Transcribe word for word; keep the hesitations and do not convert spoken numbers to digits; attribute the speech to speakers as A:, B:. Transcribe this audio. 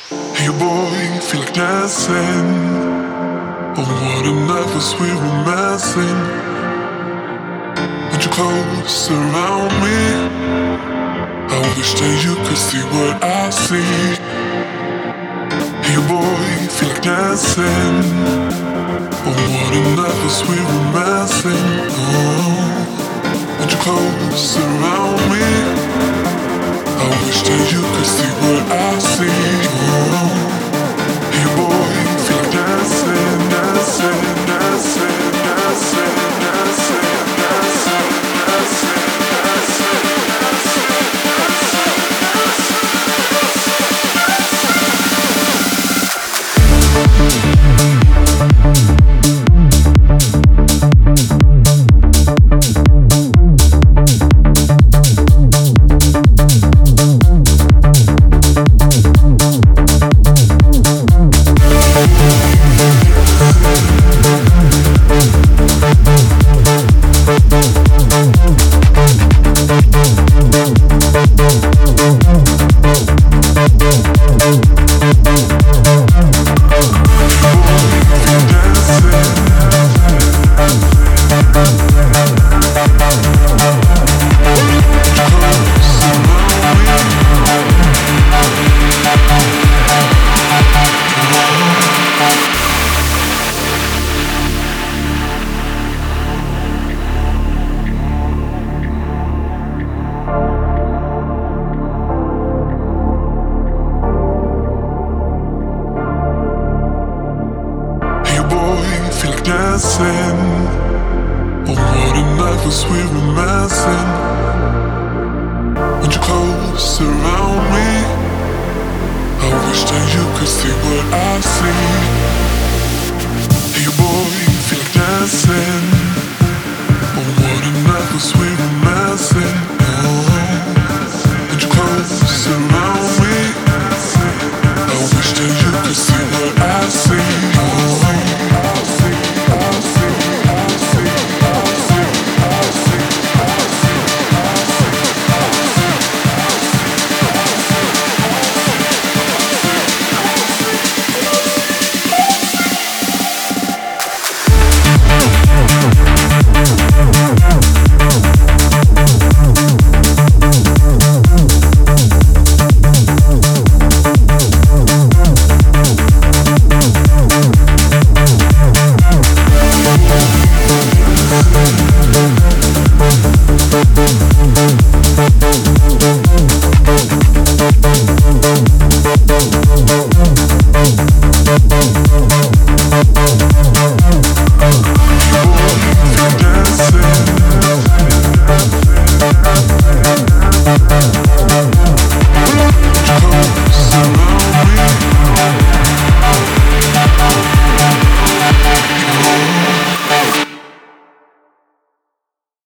A: Hey boy, feel like dancing. Oh, what a night was we romancing. When you're close around me, I wish that you could see what I see. Hey boy, feel like dancing. Oh, what a night was we romancing. Oh, when you're close around me, I wish that you could see what I see. Oh, hey boy, feel like dancing, dancing, dancing, dancing, dancing, dancing, dancing, dancing, dancing. Oh, what a night was we romancing. When you're close around me, I wish that you could see what I see. Hey boy, feel like dancing. Oh, what a night was we